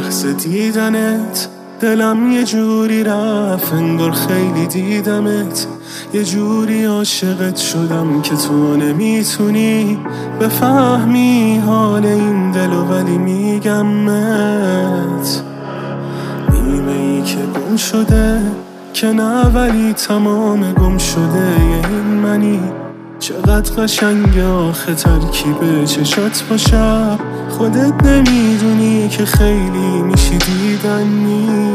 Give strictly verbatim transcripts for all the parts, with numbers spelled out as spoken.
لحظه دیدنت دلم یه جوری رفت انگار خیلی دیدمت، یه جوری عاشقت شدم که تو نمیتونی بفهمی حال این دلو، ولی میگمت نیمه ای که گم شده که نه، ولی تمام گم شده یه این منی. چقدر قشنگه آخه ترکیب چشات با شب، خودت نمیدونی که خیلی میشی دیدنی.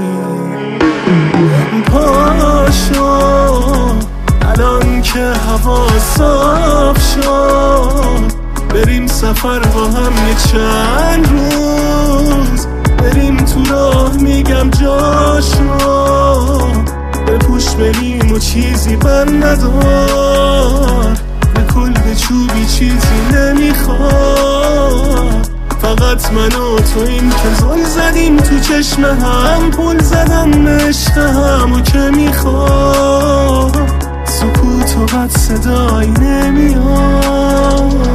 پاشو الان که هوا صاف شد، بریم سفر با هم یه چند روز، بریم تو راه میگم جاشو بپوش بریم و چیزی بر ندار، به کل به چوبی چیزی نمیخواد، فقط من و تو این که زل زدیم تو چشم هم، پول زدم عشق هم و که میخواد، سکوت و بد صدایی نمیاد.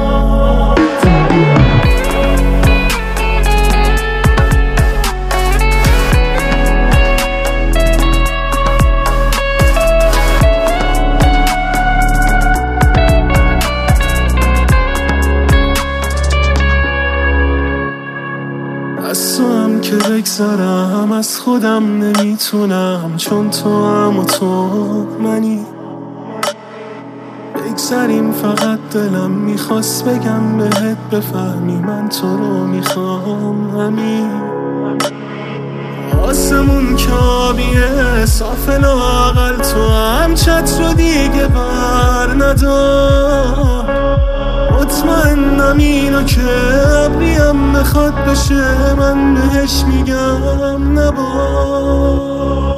از تو هم که بگذارم از خودم نمیتونم، چون تو هم و تو منی. بگذاریم فقط دلم میخواست بگم بهت بفهمی من تو رو میخوام همین. آسمون که آبیه صاف لااقل تو هم چت رو دیگه بر ندار، مطمئنم اینو که ابریم بخواد بشه من بهش میگم نبار.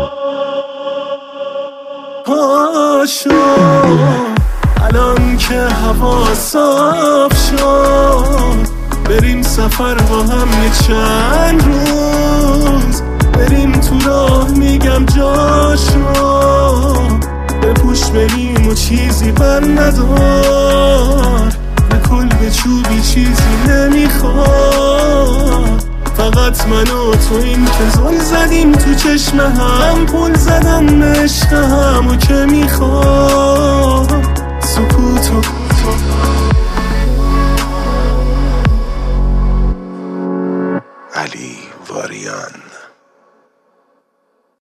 پاشو الان که هوا صاف شد، بریم سفر با هم یه چند روز، بریم تو راه میگم جاشو بپوش بریم و چیزی بر ندار، به کل به چوبی چیزی نمیخواد، فقط من و تو این که زل زدیم تو چشم هم، پول زدم عشق هم و که میخواد، سکوت و علی واریان.